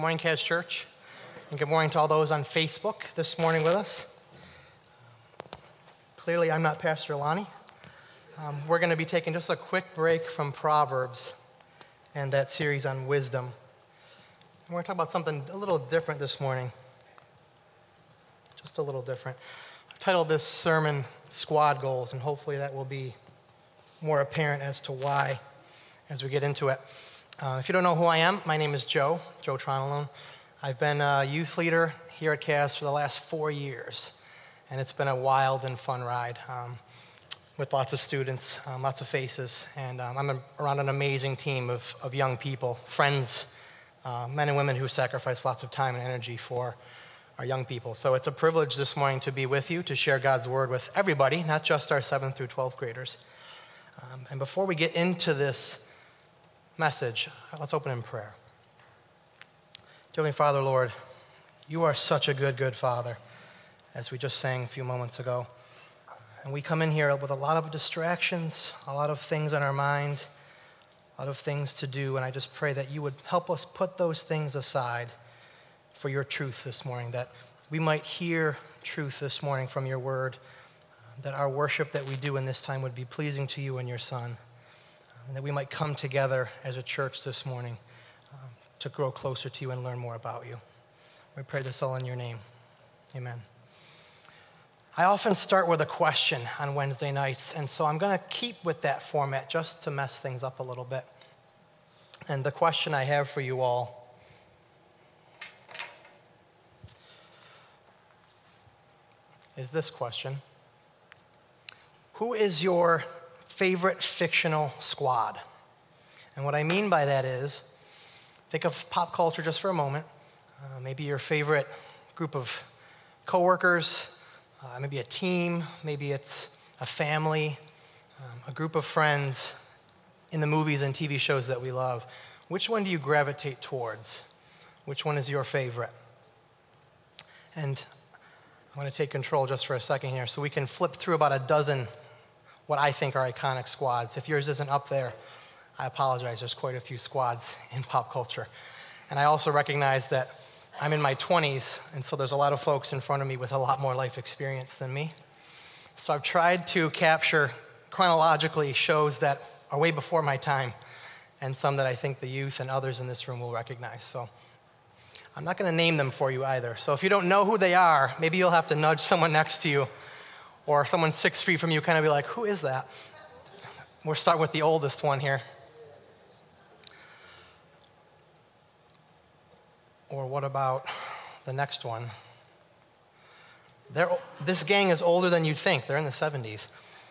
Good morning, Cas Church, and good morning to all those on Facebook this morning with us. Clearly, I'm not Pastor Lonnie. We're going to be taking just a quick break from Proverbs and that series on wisdom. And we're going to talk about something a little different this morning, just a little different. I've titled this sermon, Squad Goals, and hopefully that will be more apparent as to why as we get into it. If you don't know who I am, my name is Joe Tronalone. I've been a youth leader here at Cass for the last 4 years, and it's been a wild and fun ride with lots of students, lots of faces, and I'm around an amazing team of young people, friends, men and women who sacrifice lots of time and energy for our young people. So it's a privilege this morning to be with you, to share God's word with everybody, not just our 7th through 12th graders. And before we get into this message, let's open in prayer. Dear Heavenly Father, Lord, you are such a good Father, as we just sang a few moments ago. And we come in here with a lot of distractions, a lot of things on our mind, a lot of things to do, and I just pray that you would help us put those things aside for your truth this morning, that we might hear truth this morning from your word, that our worship that we do in this time would be pleasing to you and your Son, and that we might come together as a church this morning to grow closer to you and learn more about you. We pray this all in your name. Amen. I often start with a question on Wednesday nights, and so I'm going to keep with that format just to mess things up a little bit. And the question I have for you all is this question: who is your favorite fictional squad? And what I mean by that is, think of pop culture just for a moment. Maybe your favorite group of coworkers, maybe a team, maybe it's a family, a group of friends in the movies and TV shows that we love. Which one do you gravitate towards? Which one is your favorite? And I'm going to take control just for a second here so we can flip through about a dozen what I think are iconic squads. If yours isn't up there, I apologize. There's quite a few squads in pop culture. And I also recognize that I'm in my 20s, and so there's a lot of folks in front of me with a lot more life experience than me. So I've tried to capture chronologically shows that are way before my time, and some that I think the youth and others in this room will recognize. So I'm not going to name them for you either. So if you don't know who they are, maybe you'll have to nudge someone next to you, or someone 6 feet from you, kind of be like, who is that? We'll start with the oldest one here. Or what about the next one? This gang is older than you'd think. They're in the 70s.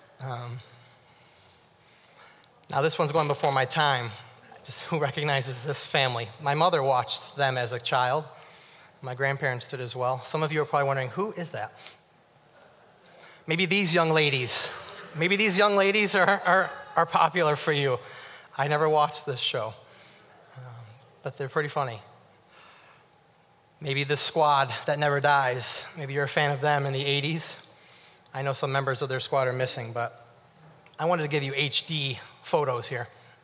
Now this one's going before my time. Just who recognizes this family? My mother watched them as a child. My grandparents did as well. Some of you are probably wondering, who is that? Maybe these young ladies. Maybe these young ladies are popular for you. I never watched this show, but they're pretty funny. Maybe this squad that never dies. Maybe you're a fan of them in the 80s. I know some members of their squad are missing, but I wanted to give you HD photos here.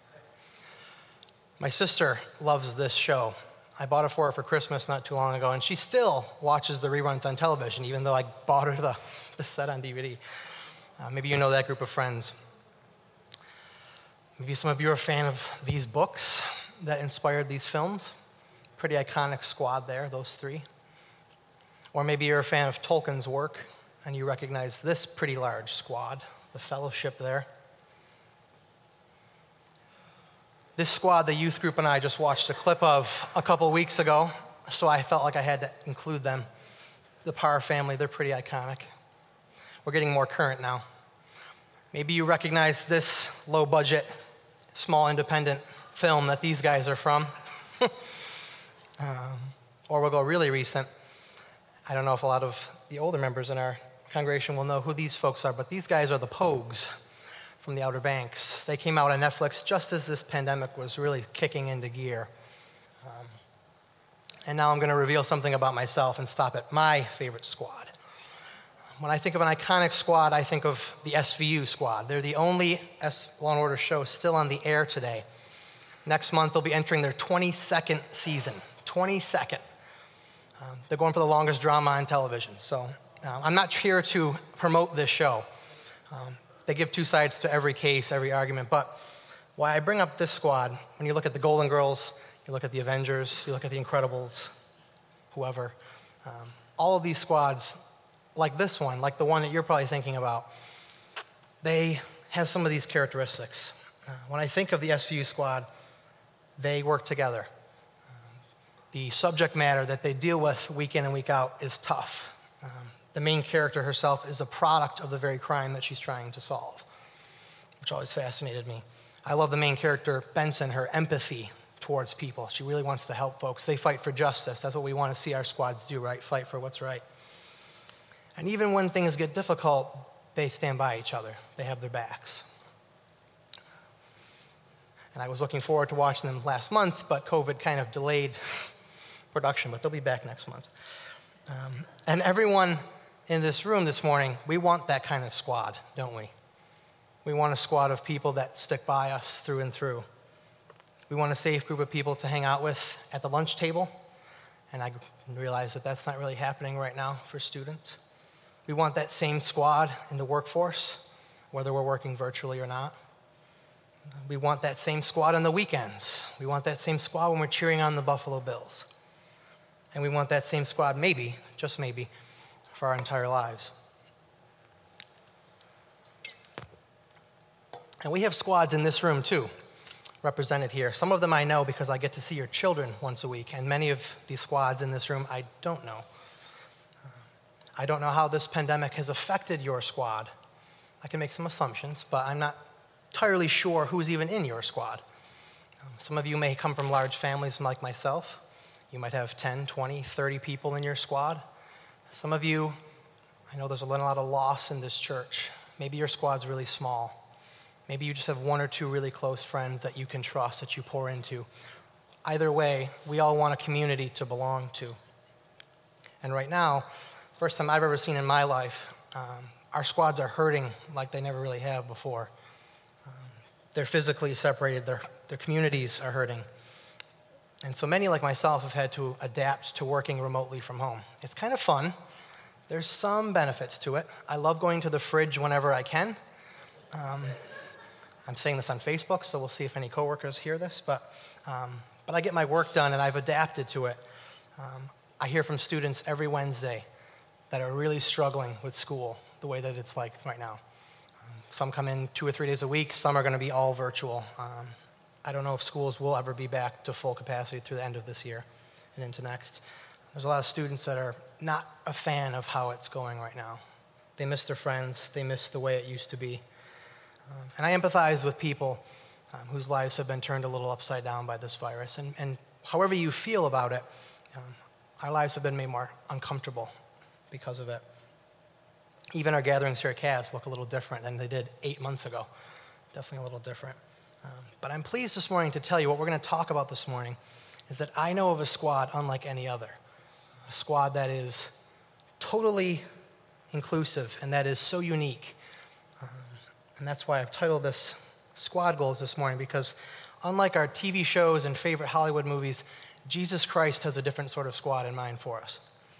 My sister loves this show. I bought it for her for Christmas not too long ago, and she still watches the reruns on television, even though I bought her the set on DVD. Maybe you know that group of friends. Maybe some of you are a fan of these books that inspired these films. Pretty iconic squad there, those three. Or maybe you're a fan of Tolkien's work, and you recognize this pretty large squad, the Fellowship there. This squad, the youth group and I just watched a clip of a couple weeks ago, so I felt like I had to include them. The Parr family, they're pretty iconic. We're getting more current now. Maybe you recognize this low-budget, small independent film that these guys are from. Or we'll go really recent. I don't know if a lot of the older members in our congregation will know who these folks are, but these guys are the Pogues from the Outer Banks. They came out on Netflix just as this pandemic was really kicking into gear. And now I'm going to reveal something about myself and stop at my favorite squad. When I think of an iconic squad, I think of the SVU squad. They're the only Law & Order show still on the air today. Next month, they'll be entering their 22nd season. 22nd. They're going for the longest drama on television. So I'm not here to promote this show. They give two sides to every case, every argument. But why I bring up this squad, when you look at the Golden Girls, you look at the Avengers, you look at the Incredibles, whoever, all of these squads, like this one, like the one that you're probably thinking about, they have some of these characteristics. When I think of the SVU squad, they work together. The subject matter that they deal with week in and week out is tough. The main character herself is a product of the very crime that she's trying to solve, which always fascinated me. I love the main character, Benson, her empathy towards people. She really wants to help folks. They fight for justice. That's what we want to see our squads do, right? Fight for what's right. And even when things get difficult, they stand by each other. They have their backs. And I was looking forward to watching them last month, but COVID kind of delayed production, but they'll be back next month. And everyone in this room this morning, we want that kind of squad, don't we? We want a squad of people that stick by us through and through. We want a safe group of people to hang out with at the lunch table, and I realize that that's not really happening right now for students. We want that same squad in the workforce, whether we're working virtually or not. We want that same squad on the weekends. We want that same squad when we're cheering on the Buffalo Bills. And we want that same squad, maybe, just maybe, for our entire lives. And we have squads in this room too, represented here. Some of them I know because I get to see your children once a week, and many of these squads in this room I don't know. I don't know how this pandemic has affected your squad. I can make some assumptions, but I'm not entirely sure who's even in your squad. Some of you may come from large families like myself. You might have 10, 20, 30 people in your squad. Some of you, I know there's a lot of loss in this church. Maybe your squad's really small. Maybe you just have one or two really close friends that you can trust, that you pour into. Either way, we all want a community to belong to. And right now, first time I've ever seen in my life, our squads are hurting like they never really have before. They're physically separated. Their communities are hurting. And so many, like myself, have had to adapt to working remotely from home. It's kind of fun. There's some benefits to it. I love going to the fridge whenever I can. I'm saying this on Facebook, so we'll see if any coworkers hear this. But I get my work done, and I've adapted to it. I hear from students every Wednesday that are really struggling with school the way that it's like right now. Some come in 2 or 3 days a week. Some are going to be all virtual. I don't know if schools will ever be back to full capacity through the end of this year and into next. There's a lot of students that are not a fan of how it's going right now. They miss their friends. They miss the way it used to be. And I empathize with people whose lives have been turned a little upside down by this virus. And however you feel about it, our lives have been made more uncomfortable because of it. Even our gatherings here at CAS look a little different than they did 8 months ago. Definitely a little different. But I'm pleased this morning to tell you what we're going to talk about this morning is that I know of a squad unlike any other. A squad that is totally inclusive and that is so unique. And that's why I've titled this Squad Goals this morning, because unlike our TV shows and favorite Hollywood movies, Jesus Christ has a different sort of squad in mind for us.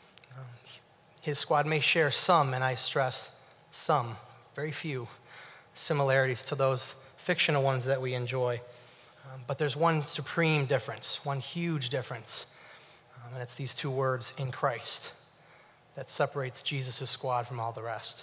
His squad may share some, and I stress some, very few, similarities to those fictional ones that we enjoy. But there's one supreme difference, one huge difference, and it's these two words, in Christ, that separates Jesus' squad from all the rest.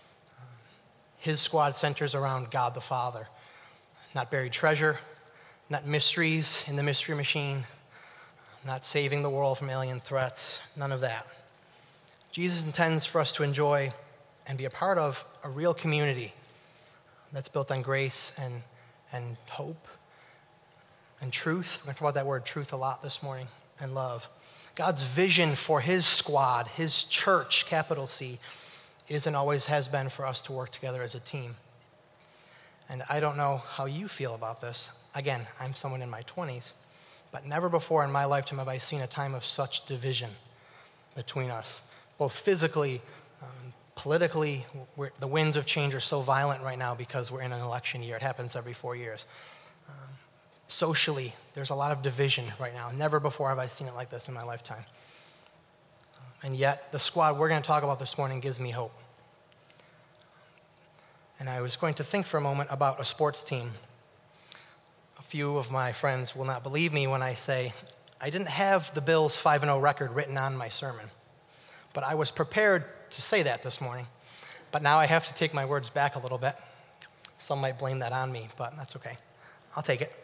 His squad centers around God the Father, not buried treasure, not mysteries in the mystery machine, not saving the world from alien threats, none of that. Jesus intends for us to enjoy and be a part of a real community that's built on grace and hope and truth. We're going to talk about that word truth a lot this morning, and love. God's vision for his squad, his church, capital C, is and always has been for us to work together as a team. And I don't know how you feel about this. Again, I'm someone in my 20s, but never before in my lifetime have I seen a time of such division between us, both physically, politically. The winds of change are so violent right now because we're in an election year. It happens every 4 years. Socially, there's a lot of division right now. Never before have I seen it like this in my lifetime. And yet, the squad we're going to talk about this morning gives me hope. And I was going to think for a moment about a sports team. A few of my friends will not believe me when I say I didn't have the Bills' 5-0 record written on my sermon. But I was prepared to say that this morning. But now I have to take my words back a little bit. Some might blame that on me, but that's okay. I'll take it.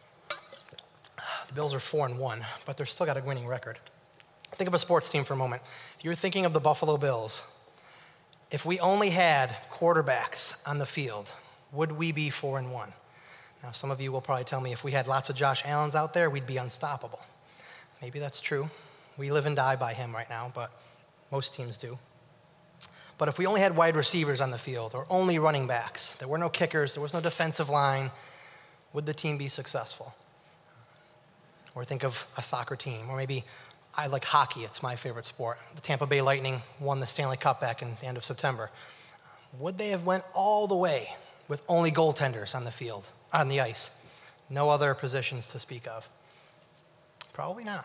The Bills are 4-1, but they've still got a winning record. Think of a sports team for a moment. If you're thinking of the Buffalo Bills, if we only had quarterbacks on the field, would we be 4-1? Now, some of you will probably tell me if we had lots of Josh Allens out there, we'd be unstoppable. Maybe that's true. We live and die by him right now, but most teams do. But if we only had wide receivers on the field or only running backs, there were no kickers, there was no defensive line, would the team be successful? Or think of a soccer team, or maybe I like hockey, it's my favorite sport. The Tampa Bay Lightning won the Stanley Cup back in the end of September. Would they have went all the way with only goaltenders on the field, on the ice? No other positions to speak of? Probably not.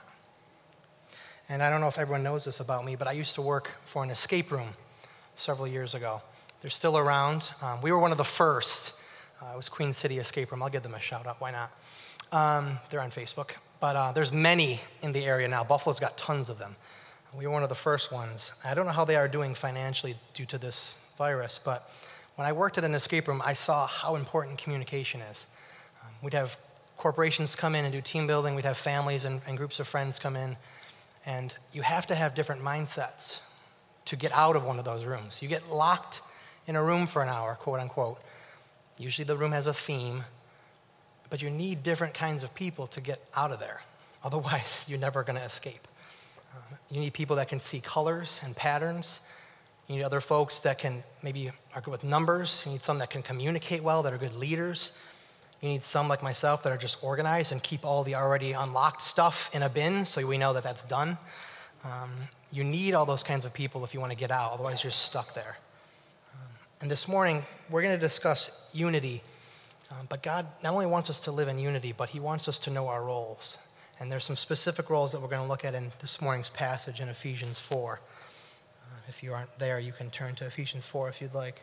And I don't know if everyone knows this about me, but I used to work for an escape room several years ago. They're still around. We were one of the first. It was Queen City Escape Room. I'll give them a shout out, why not? They're on Facebook. But there's many in the area now. Buffalo's got tons of them. We were one of the first ones. I don't know how they are doing financially due to this virus, but when I worked at an escape room, I saw how important communication is. We'd have corporations come in and do team building. We'd have families and groups of friends come in. And you have to have different mindsets to get out of one of those rooms. You get locked in a room for an hour, quote unquote. Usually the room has a theme, but you need different kinds of people to get out of there. Otherwise, you're never going to escape. You need people that can see colors and patterns. You need other folks that can maybe are good with numbers. You need some that can communicate well, that are good leaders. You need some like myself that are just organized and keep all the already unlocked stuff in a bin so we know that that's done. You need all those kinds of people if you want to get out. Otherwise, you're stuck there. And this morning, we're going to discuss unity. But God not only wants us to live in unity, but he wants us to know our roles. And there's some specific roles that we're going to look at in this morning's passage in Ephesians 4. If you aren't there, you can turn to Ephesians 4 if you'd like.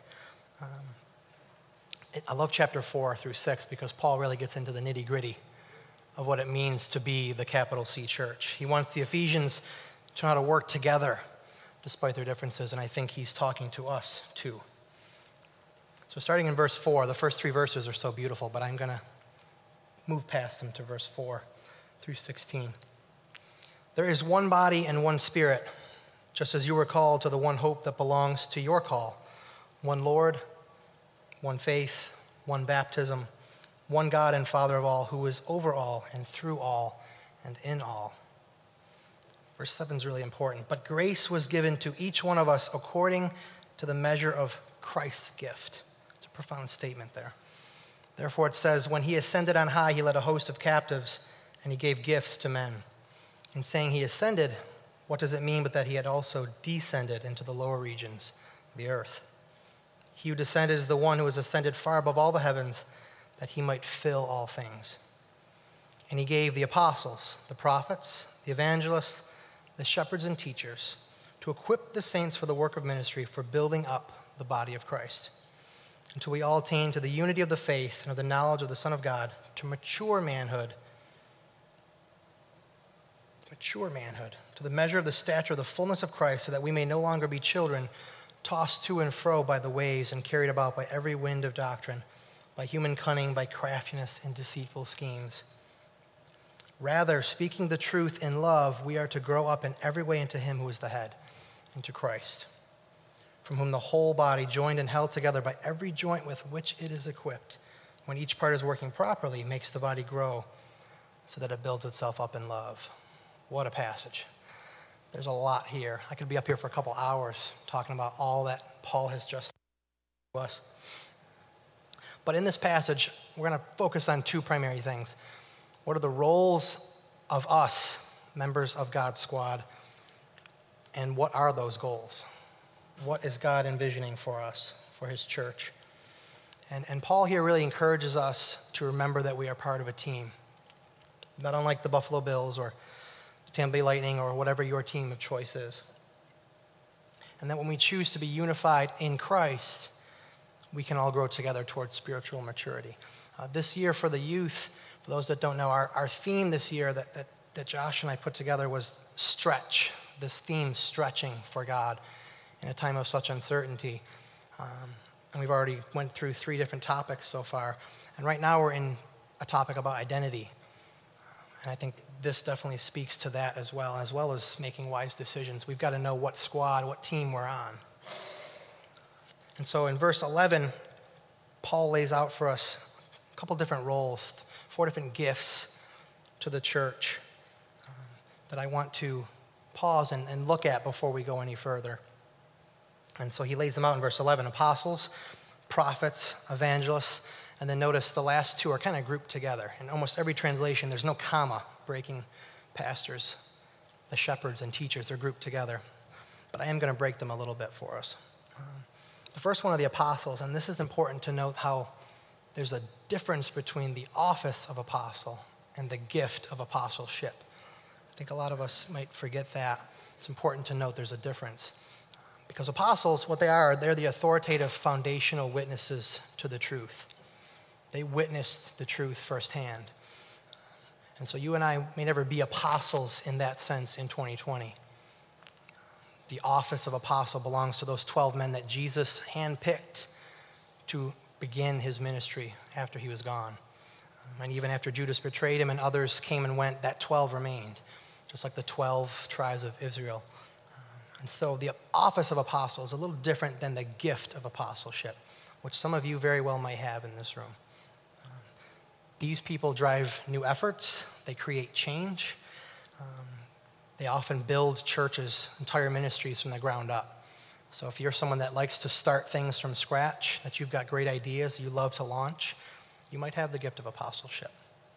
I love chapter 4 through 6 because Paul really gets into the nitty-gritty of what it means to be the capital C church. He wants the Ephesians to know how to work together despite their differences, and I think he's talking to us too. So starting in verse 4, the first 3 verses are so beautiful, but I'm going to move past them to verse 4 through 16. There is one body and one Spirit, just as you were called to the one hope that belongs to your call. One Lord, one faith, one baptism, one God and Father of all, who is over all and through all and in all. Verse 7 is really important. But grace was given to each one of us according to the measure of Christ's gift. It's a profound statement there. Therefore it says, when he ascended on high, he led a host of captives, and he gave gifts to men. In saying he ascended, what does it mean but that he had also descended into the lower regions, the earth? He who descended is the one who has ascended far above all the heavens, that he might fill all things. And he gave the apostles, the prophets, the evangelists, the shepherds and teachers, to equip the saints for the work of ministry, for building up the body of Christ, until we all attain to the unity of the faith and of the knowledge of the Son of God, to mature manhood, to the measure of the stature of the fullness of Christ, so that we may no longer be children, tossed to and fro by the waves and carried about by every wind of doctrine, by human cunning, by craftiness and deceitful schemes. Rather, speaking the truth in love, we are to grow up in every way into him who is the head, into Christ, from whom the whole body, joined and held together by every joint with which it is equipped, when each part is working properly, makes the body grow so that it builds itself up in love. What a passage. There's a lot here. I could be up here for a couple hours talking about all that Paul has just to us. But in this passage, we're going to focus on 2 primary things. What are the roles of us, members of God's squad, and what are those goals? What is God envisioning for us, for his church? And Paul here really encourages us to remember that we are part of a team. not unlike the Buffalo Bills or the Tampa Bay Lightning or whatever your team of choice is. And that when we choose to be unified in Christ, we can all grow together towards spiritual maturity. This year for the youth, for those that don't know, our theme this year that Josh and I put together was stretch. This theme, stretching for God in a time of such uncertainty. And we've already went through 3 different topics so far. And right now we're in a topic about identity. And I think this definitely speaks to that as well as making wise decisions. We've got to know what squad, what team we're on. And so in verse 11, Paul lays out for us a couple different roles, 4 different gifts to the church that I want to pause and look at before we go any further. And so he lays them out in verse 11, apostles, prophets, evangelists, and then notice the last 2 are kind of grouped together. In almost every translation, there's no comma breaking pastors, the shepherds, and teachers. They're grouped together. But I am going to break them a little bit for us. The first one are the apostles, and this is important to note how there's a difference between the office of apostle and the gift of apostleship. I think a lot of us might forget that. It's important to note there's a difference. Because apostles, what they are, they're the authoritative foundational witnesses to the truth. They witnessed the truth firsthand. And so you and I may never be apostles in that sense in 2020. The office of apostle belongs to those 12 men that Jesus handpicked to begin his ministry after he was gone. And even after Judas betrayed him and others came and went, that 12 remained, just like the 12 tribes of Israel. And so the office of apostle is a little different than the gift of apostleship, which some of you very well might have in this room. These people drive new efforts. They create change. They often build churches, entire ministries from the ground up. So if you're someone that likes to start things from scratch, that you've got great ideas, you love to launch, you might have the gift of apostleship.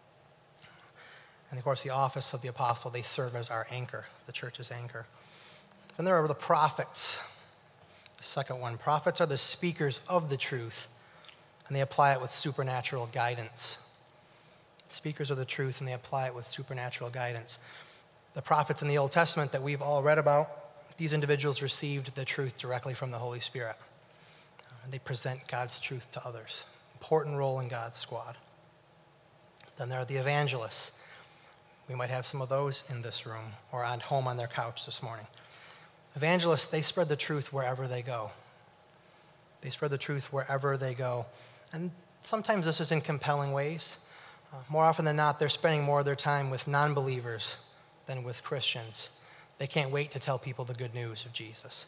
And of course, the office of the apostle, they serve as our anchor, the church's anchor. Then there are the prophets. The second one, prophets are the speakers of the truth, and they apply it with supernatural guidance. Speakers of the truth, and they apply it with supernatural guidance. The prophets in the Old Testament that we've all read about, these individuals received the truth directly from the Holy Spirit. And they present God's truth to others. Important role in God's squad. Then there are the evangelists. We might have some of those in this room or at home on their couch this morning. Evangelists, they spread the truth wherever they go. They spread the truth wherever they go. And sometimes this is in compelling ways. More often than not, they're spending more of their time with non-believers than with Christians. They can't wait to tell people the good news of Jesus.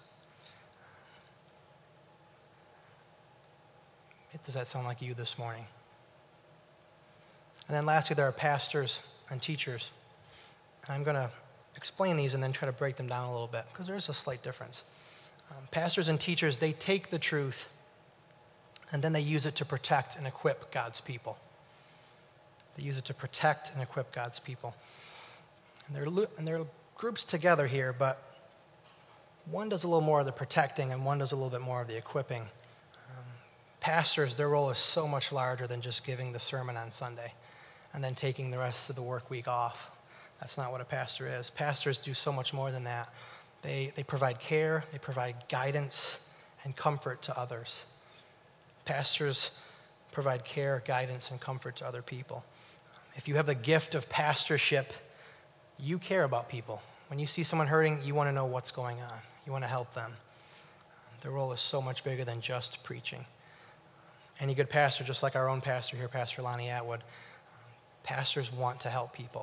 Does that sound like you this morning? And then lastly, there are pastors and teachers. And I'm going to explain these and then try to break them down a little bit because there is a slight difference. Pastors and teachers, they take the truth and then they use it to protect and equip God's people. They use it to protect and equip God's people. And they're groups together here, but one does a little more of the protecting and one does a little bit more of the equipping. Pastors, their role is so much larger than just giving the sermon on Sunday and then taking the rest of the work week off. That's not what a pastor is. Pastors do so much more than that. They provide care, they provide guidance and comfort to others. Pastors provide care, guidance, and comfort to other people. If you have the gift of pastorship, you care about people. When you see someone hurting, you want to know what's going on. You want to help them. Their role is so much bigger than just preaching. Any good pastor, just like our own pastor here, Pastor Lonnie Atwood, pastors want to help people.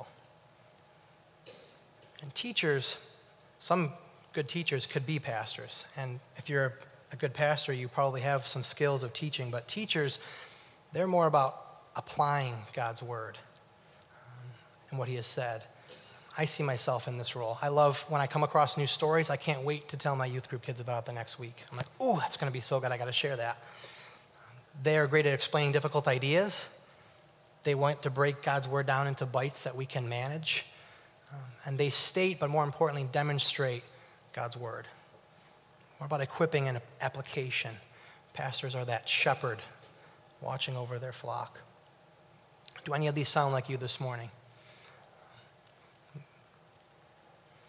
And teachers, some good teachers could be pastors. And if you're a good pastor, you probably have some skills of teaching. But teachers, they're more about applying God's word and what he has said. I see myself in this role. I love when I come across new stories. I can't wait to tell my youth group kids about it the next week. I'm like, ooh, that's going to be so good. I got to share that. They are great at explaining difficult ideas. They want to break God's word down into bites that we can manage. And they state, but more importantly, demonstrate God's word. More about equipping and application. Pastors are that shepherd watching over their flock. Do any of these sound like you this morning?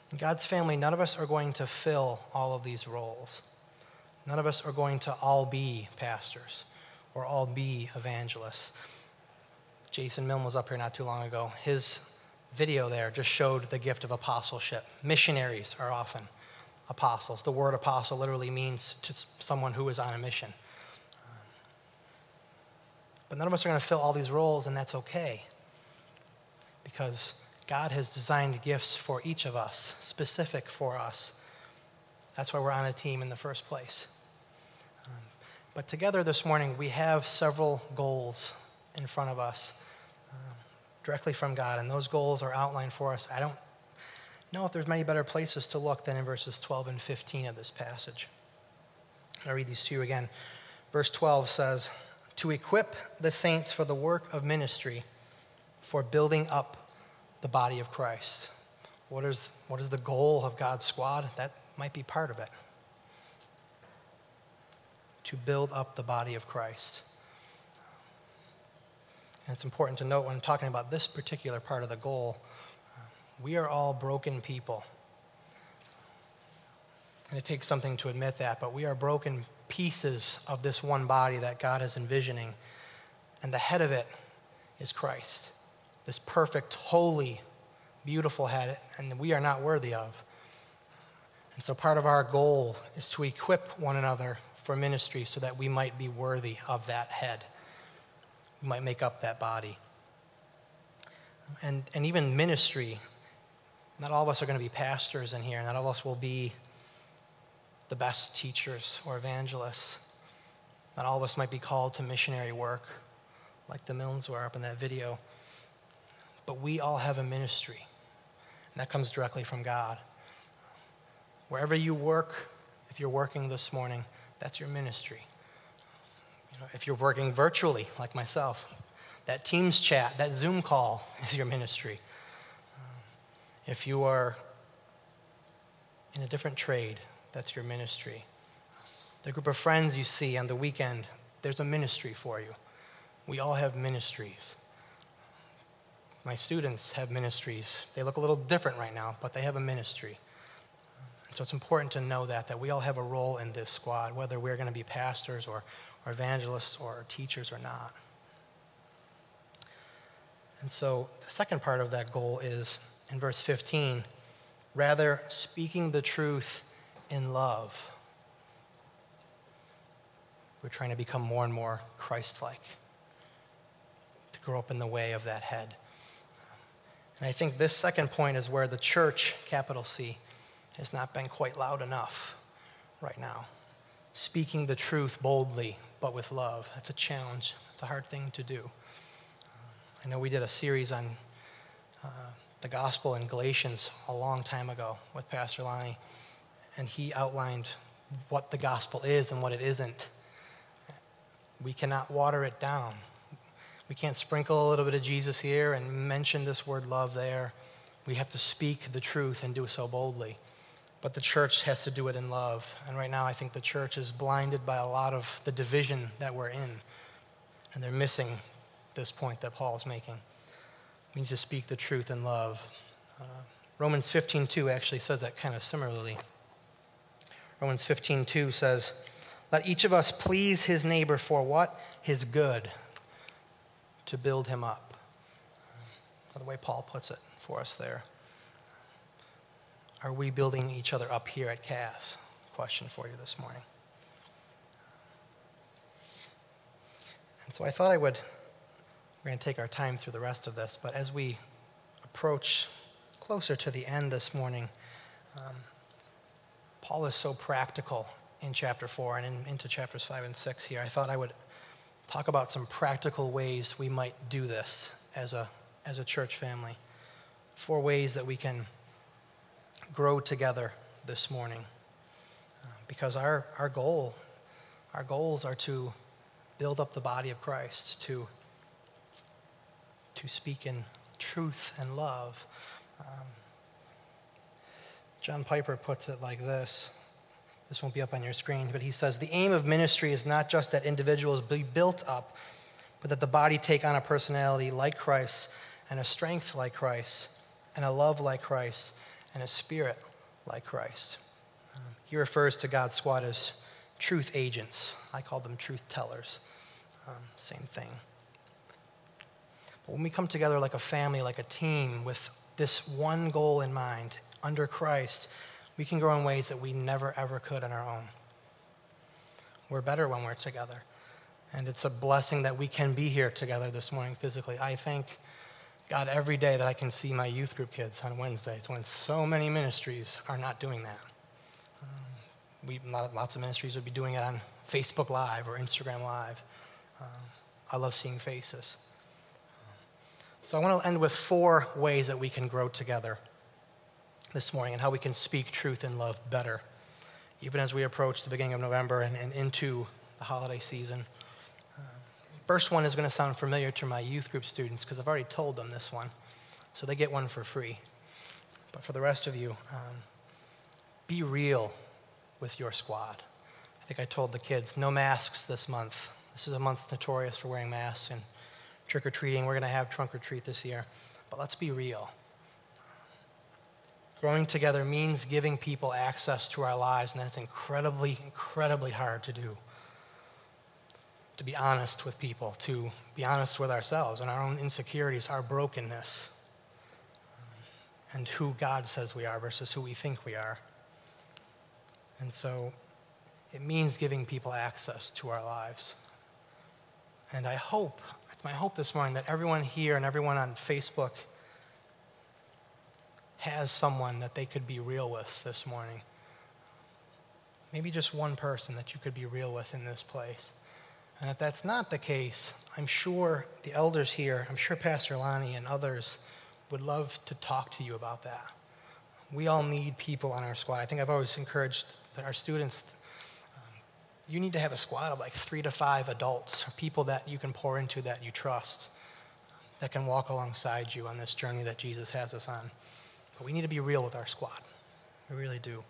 In God's family, none of us are going to fill all of these roles. None of us are going to all be pastors or all be evangelists. Jason Milne was up here not too long ago. His video there just showed the gift of apostleship. Missionaries are often apostles. The word apostle literally means to someone who is on a mission. But none of us are going to fill all these roles, and that's okay, because God has designed gifts for each of us, specific for us. That's why we're on a team in the first place. But together this morning, we have several goals in front of us directly from God, and those goals are outlined for us. I don't know if there's many better places to look than in verses 12 and 15 of this passage. I'll read these to you again. Verse 12 says, "To equip the saints for the work of ministry, for building up the body of Christ." What is the goal of God's squad? That might be part of it. To build up the body of Christ. And it's important to note when talking about this particular part of the goal, we are all broken people. And it takes something to admit that, but we are broken pieces of this one body that God is envisioning. And the head of it is Christ, this perfect, holy, beautiful head, and we are not worthy of. And so part of our goal is to equip one another for ministry so that we might be worthy of that head. We might make up that body. And even ministry, not all of us are going to be pastors in here. Not all of us will be the best teachers or evangelists. Not all of us might be called to missionary work like the Milnes were up in that video. But we all have a ministry, and that comes directly from God. Wherever you work, if you're working this morning, that's your ministry. If you're working virtually, like myself, that Teams chat, that Zoom call is your ministry. If you are in a different trade, that's your ministry. The group of friends you see on the weekend, there's a ministry for you. We all have ministries. My students have ministries. They look a little different right now, but they have a ministry. And so it's important to know that we all have a role in this squad, whether we're going to be pastors or evangelists or teachers or not. And so the second part of that goal is in verse 15, rather speaking the truth in love. We're trying to become more and more Christ-like, to grow up in the way of that head. And I think this second point is where the church, capital C, has not been quite loud enough right now. Speaking the truth boldly, but with love. That's a challenge. It's a hard thing to do. I know we did a series on the gospel in Galatians a long time ago with Pastor Lonnie, and he outlined what the gospel is and what it isn't. We cannot water it down. We can't sprinkle a little bit of Jesus here and mention this word love there. We have to speak the truth and do so boldly. But the church has to do it in love. And right now I think the church is blinded by a lot of the division that we're in. And they're missing this point that Paul is making. We need to speak the truth in love. Romans 15:2 actually says that kind of similarly. Romans 15:2 says, "Let each of us please his neighbor for what? His good, to build him up." The way Paul puts it for us there. Are we building each other up here at CAS? Question for you this morning. And so I thought we're going to take our time through the rest of this, but as we approach closer to the end this morning, Paul is so practical in chapter 4 and into chapters 5 and 6 here. I thought I would talk about some practical ways we might do this as a church family. 4 ways that we can grow together this morning. Because our goals are to build up the body of Christ, to speak in truth and love. John Piper puts it like this. This won't be up on your screen, but he says, "The aim of ministry is not just that individuals be built up, but that the body take on a personality like Christ and a strength like Christ and a love like Christ and a spirit like Christ. He refers to God's squad as truth agents. I call them truth tellers. Same thing. But when we come together like a family, like a team, with this one goal in mind, under Christ, we can grow in ways that we never, ever could on our own. We're better when we're together. And it's a blessing that we can be here together this morning physically. I thank God every day that I can see my youth group kids on Wednesdays, when so many ministries are not doing that. Lots of ministries would be doing it on Facebook Live or Instagram Live. I love seeing faces. So I want to end with 4 ways that we can grow together this morning and how we can speak truth and love better, even as we approach the beginning of November and into the holiday season. First one is going to sound familiar to my youth group students because I've already told them this one, so they get one for free. But for the rest of you, be real with your squad. I think I told the kids, no masks this month. This is a month notorious for wearing masks and trick-or-treating. We're going to have trunk or treat this year. But let's be real. Growing together means giving people access to our lives, and that's incredibly, incredibly hard to do. To be honest with people, to be honest with ourselves and our own insecurities, our brokenness, and who God says we are versus who we think we are. And so it means giving people access to our lives. And it's my hope this morning that everyone here and everyone on Facebook has someone that they could be real with this morning. Maybe just one person that you could be real with in this place. And if that's not the case, I'm sure the elders here, I'm sure Pastor Lonnie and others would love to talk to you about that. We all need people on our squad. I think I've always encouraged that our students, you need to have a squad of like 3 to 5 adults, or people that you can pour into, that you trust, that can walk alongside you on this journey that Jesus has us on. But we need to be real with our squad. We really do.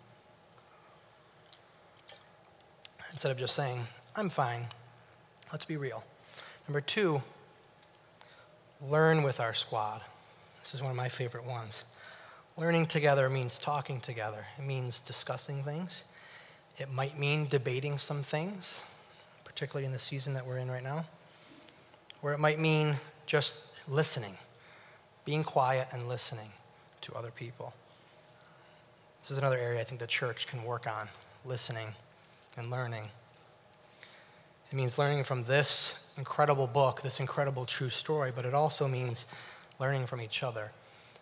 Instead of just saying, I'm fine, let's be real. Number 2, learn with our squad. This is one of my favorite ones. Learning together means talking together. It means discussing things. It might mean debating some things, particularly in the season that we're in right now. Or it might mean just listening, being quiet and listening to other people. This is another area I think the church can work on, listening and learning. It means learning from this incredible book, this incredible true story, but it also means learning from each other.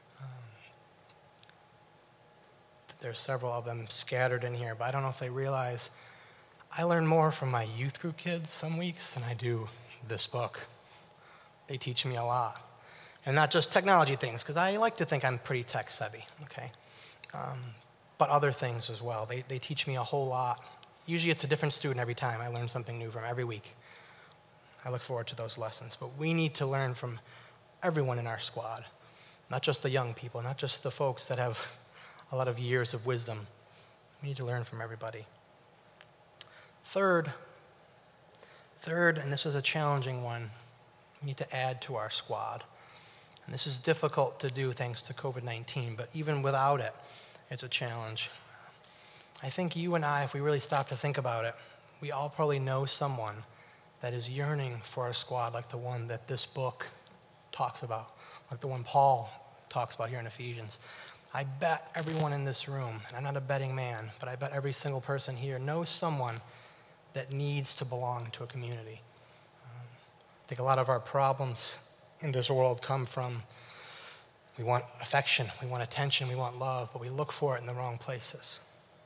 There's several of them scattered in here, but I don't know if they realize I learn more from my youth group kids some weeks than I do this book. They teach me a lot. And not just technology things, because I like to think I'm pretty tech savvy, okay? But other things as well. They teach me a whole lot. Usually it's a different student every time. I learn something new from every week. I look forward to those lessons. But we need to learn from everyone in our squad, not just the young people, not just the folks that have a lot of years of wisdom. We need to learn from everybody. Third, and this is a challenging one, we need to add to our squad. And this is difficult to do thanks to COVID-19, but even without it, it's a challenge. I think you and I, if we really stop to think about it, we all probably know someone that is yearning for a squad like the one that this book talks about, like the one Paul talks about here in Ephesians. I bet everyone in this room, and I'm not a betting man, but I bet every single person here knows someone that needs to belong to a community. I think a lot of our problems in this world come from we want affection, we want attention, we want love, but we look for it in the wrong places.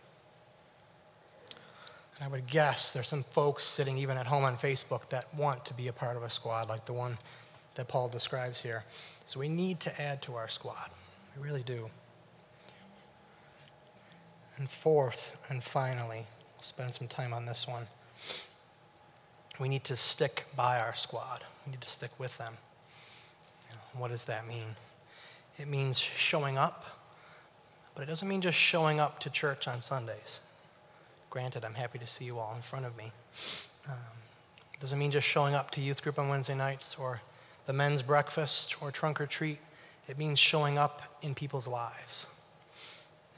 And I would guess there's some folks sitting even at home on Facebook that want to be a part of a squad like the one that Paul describes here. So we need to add to our squad. We really do. And fourth, and finally, I'll spend some time on this one. We need to stick by our squad. We need to stick with them. What does that mean? It means showing up, but it doesn't mean just showing up to church on Sundays. Granted, I'm happy to see you all in front of me. It doesn't mean just showing up to youth group on Wednesday nights or the men's breakfast or trunk or treat. It means showing up in people's lives.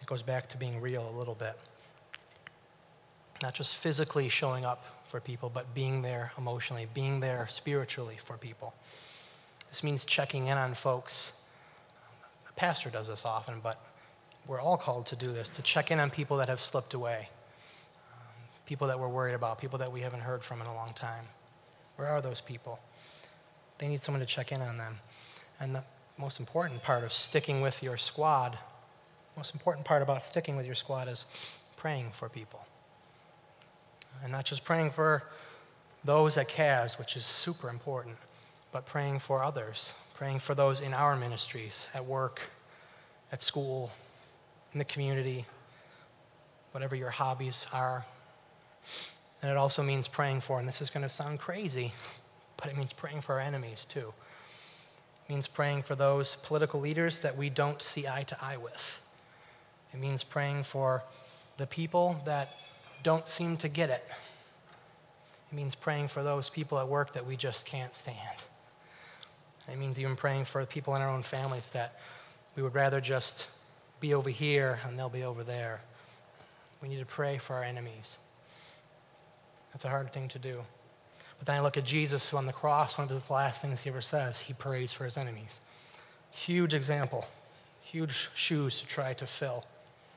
it goes back to being real a little bit. Not just physically showing up for people, but being there emotionally, being there spiritually for people. This means checking in on folks. The pastor does this often, but we're all called to do this, to check in on people that have slipped away, people that we're worried about, people that we haven't heard from in a long time. Where are those people? They need someone to check in on them. And the most important part of sticking with your squad, most important part about sticking with your squad is praying for people. And not just praying for those at CAS, which is super important, but praying for others, praying for those in our ministries, at work, at school, in the community, whatever your hobbies are. And it also means praying for, and this is going to sound crazy, but it means praying for our enemies too. It means praying for those political leaders that we don't see eye to eye with. It means praying for the people that don't seem to get it. It means praying for those people at work that we just can't stand. It means even praying for people in our own families that we would rather just be over here and they'll be over there. We need to pray for our enemies. That's a hard thing to do. But then I look at Jesus, who on the cross, one of the last things he ever says, he prays for his enemies. Huge example, huge shoes to try to fill.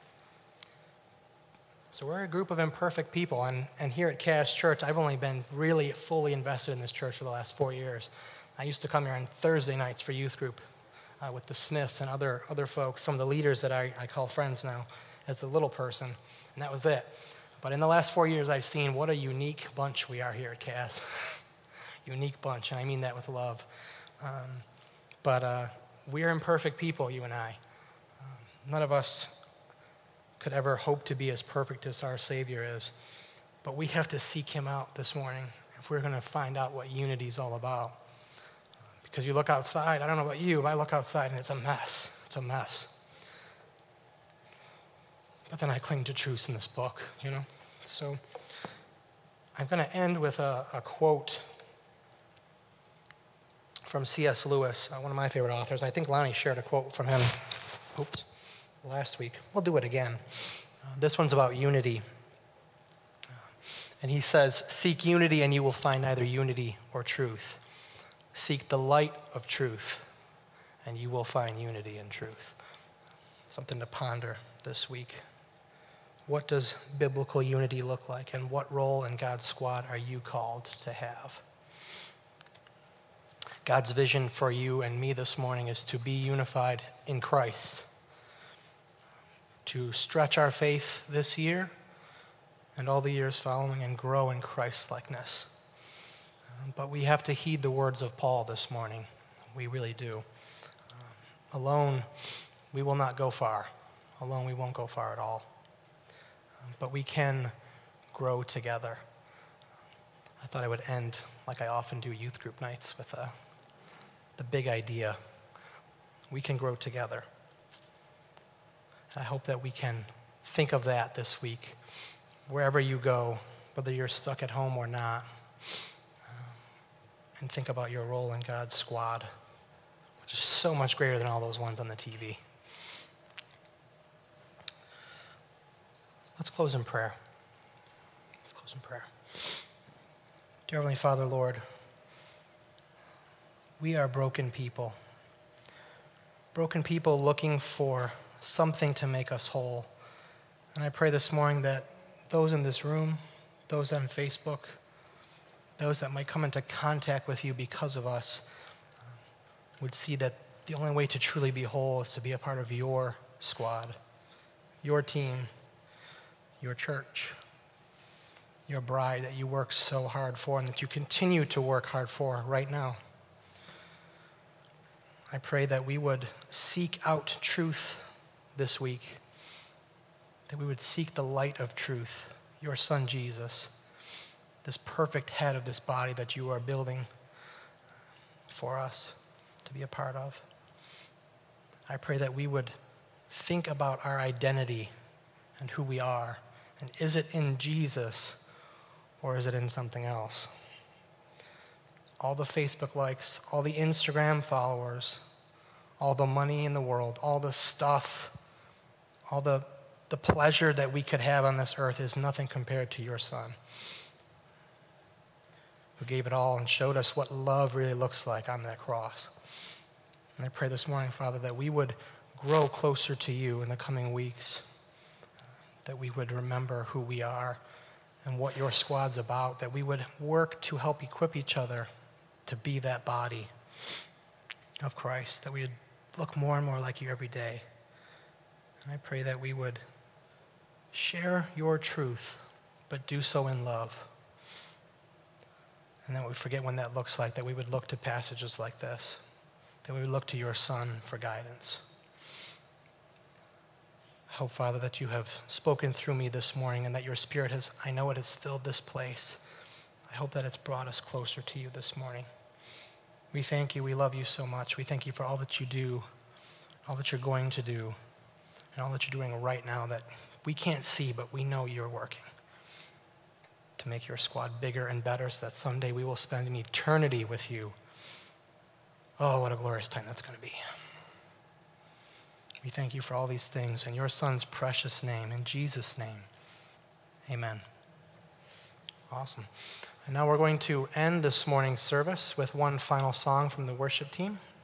So we're a group of imperfect people, and here at CAS Church, I've only been really fully invested in this church for the last 4 years. I used to come here on Thursday nights for youth group with the Smiths and other folks, some of the leaders that I call friends now as the little person, and that was it. But in the last 4 years, I've seen what a unique bunch we are here at CAS. Unique bunch, and I mean that with love. But we're imperfect people, you and I. None of us could ever hope to be as perfect as our Savior is. But we have to seek him out this morning if we're going to find out what unity is all about. Because you look outside, I don't know about you, but I look outside and it's a mess. It's a mess. But then I cling to truths in this book, you know? So I'm going to end with a quote from C.S. Lewis, one of my favorite authors. I think Lonnie shared a quote from him last week. We'll do it again. This one's about unity. And he says, "Seek unity and you will find neither unity or truth. Seek the light of truth and you will find unity and truth." Something to ponder this week. What does biblical unity look like, and what role in God's squad are you called to have? God's vision for you and me this morning is to be unified in Christ, to stretch our faith this year and all the years following and grow in Christ-likeness. But we have to heed the words of Paul this morning. We really do. Alone, we will not go far. Alone, we won't go far at all. But we can grow together. I thought I would end, like I often do youth group nights, with the big idea. We can grow together. I hope that we can think of that this week, wherever you go, whether you're stuck at home or not, and think about your role in God's squad, which is so much greater than all those ones on the TV. Let's close in prayer. Dear Heavenly Father, Lord, we are broken people looking for something to make us whole. And I pray this morning that those in this room, those on Facebook, those that might come into contact with you because of us, would see that the only way to truly be whole is to be a part of your squad, your team, your church, your bride that you work so hard for and that you continue to work hard for right now. I pray that we would seek out truth this week, that we would seek the light of truth, your Son Jesus, this perfect head of this body that you are building for us to be a part of. I pray that we would think about our identity and who we are, and is it in Jesus or is it in something else? All the Facebook likes, all the Instagram followers, all the money in the world, all the stuff, all the the pleasure that we could have on this earth is nothing compared to your Son, who gave it all and showed us what love really looks like on that cross. And I pray this morning, Father, that we would grow closer to you in the coming weeks, that we would remember who we are and what your squad's about, that we would work to help equip each other to be that body of Christ, that we would look more and more like you every day. And I pray that we would share your truth, but do so in love. And that we forget when that looks like, that we would look to passages like this, that we would look to your Son for guidance. I hope, Father, that you have spoken through me this morning and that your Spirit has, I know it has filled this place. I hope that it's brought us closer to you this morning. We thank you. We love you so much. We thank you for all that you do, all that you're going to do, and all that you're doing right now that we can't see, but we know you're working to make your squad bigger and better so that someday we will spend an eternity with you. Oh, what a glorious time that's going to be. We thank you for all these things in your Son's precious name, in Jesus' name. Amen. Awesome. And now we're going to end this morning's service with one final song from the worship team.